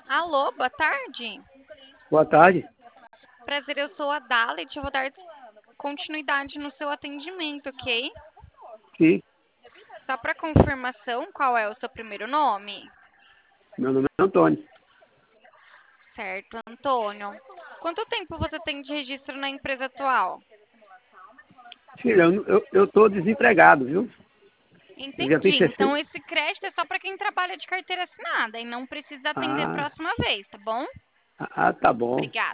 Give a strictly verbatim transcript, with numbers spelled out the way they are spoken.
Alô, boa tarde. Boa tarde. Prazer, eu sou a Dalit. Eu vou dar continuidade no seu atendimento, ok? Sim, Só para confirmação, qual é o seu primeiro nome? meu nome é Antônio. Certo, Antônio. Quanto tempo você tem de registro na empresa atual? Filha, eu, eu, eu tô desempregado, viu? Eu já Entendi. fiz Então, sessenta. esse crédito é só para quem trabalha de carteira assinada e não precisa atender a Ah, próxima vez, tá bom? ah, tá bom. Obrigada.